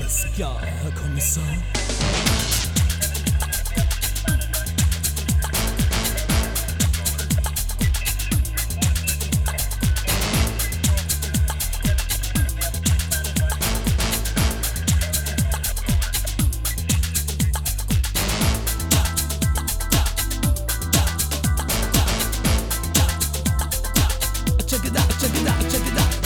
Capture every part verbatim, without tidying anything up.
Alles klar, Herr Kommissar. Check it out, check it out, check it out.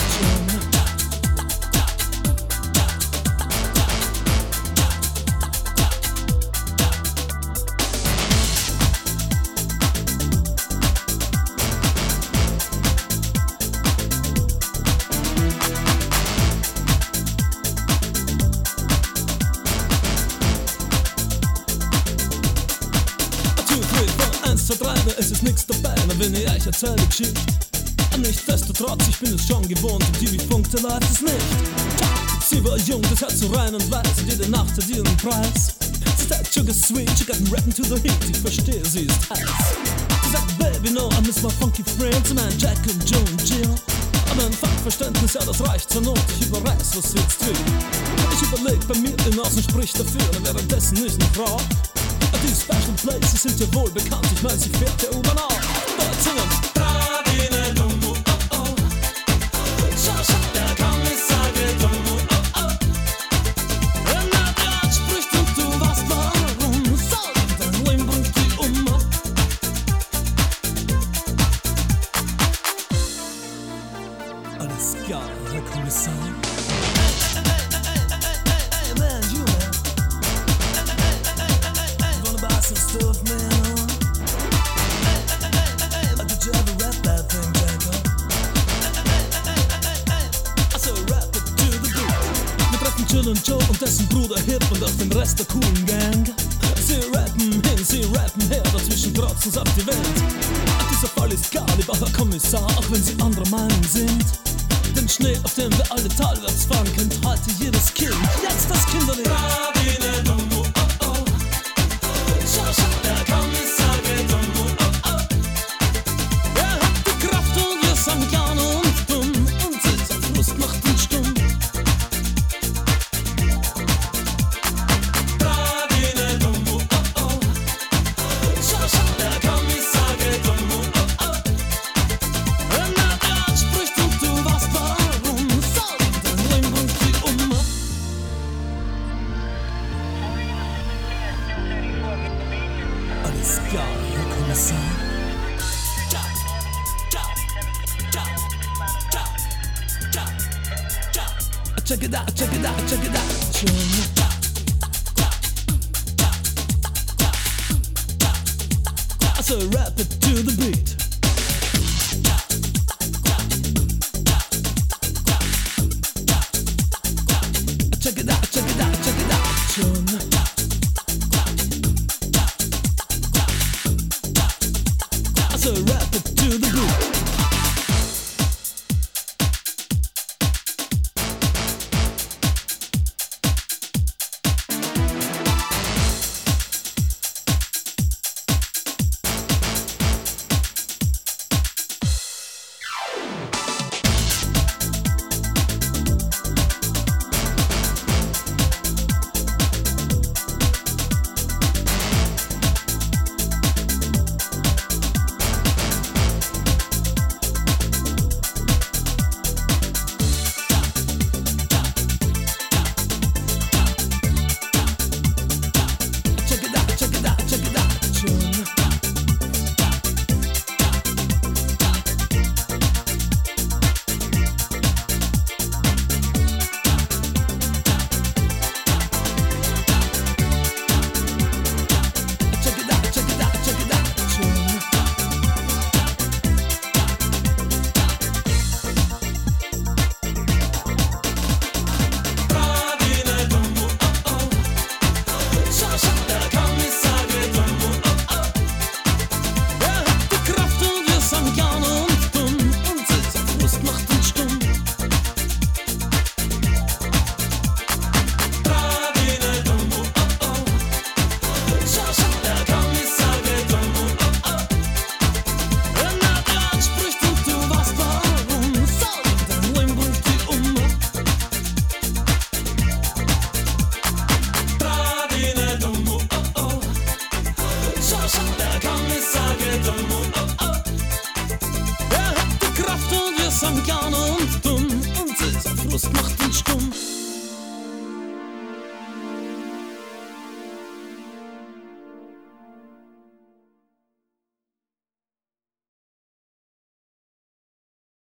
eins, zwei, drei, da ist es nix dabei, na wenn ich euch erzähle die Geschichte. Nichtsdestotrotz, ich bin es schon gewohnt, im T V-Funk, da läuft es nicht. Sie war jung, das Herz so rein und weiß, und jede Nacht hat ihren Preis. Sie sagt, sugar sweet, she got me rapping to the heat, ich verstehe, sie ist heiß. Sie sagt, baby, no, I miss my funky friends, mein Jack und Joe und Jill. Aber ein Fachverständnis, ja, das reicht zur Not, ich überreiß, was sie jetzt will. Ich überleg bei mir, den Außen spricht dafür, und währenddessen ist eine Frau. Die Special Places sind ja wohl bekannt, ich mein, sie fährt der U-Bahn auf. Dort singen. Alles klar, Herr Kommissar. Hey, man, you man. You wanna buy some stuff, man? Or did you ever rap that thing, Django? I said rap it to the beat. Wir treffen Jill und Joe und dessen Bruder Hip und auch den Rest der coolen Gang. Sie rappen hin, sie rappen her, dazwischen kreuzen sie auf die Welt. Dieser Fall ist klar, lieber Herr Kommissar, auch wenn Sie anderer Meinung sind. Den Schnee, auf dem wir alle talwärts fahren, kennt heute jedes Kind. Jetzt das Kinderlied. Oh, oh. Schau, schau, der Kommissar geht um, oh, oh. Er hat die Kraft und wir sind klein und dumm. Und sitzt auf Lust, macht ihn stumm. Oh, oh. Schau, schau, der Kommissar geht um, oh, oh. Wenn er anspricht und du weißt warum, dann bring uns die um. Alles klar, Herr Kommissar. Check it out, check it out, check it out. I said rap it to the beat.